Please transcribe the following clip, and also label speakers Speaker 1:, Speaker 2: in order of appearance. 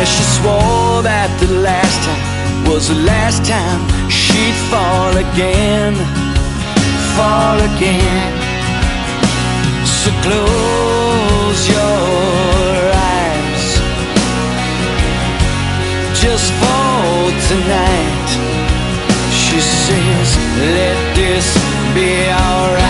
Speaker 1: she swore that the last time was the last time she'd fall again, fall again. So close your eyes just for tonight. She says, let this be alright.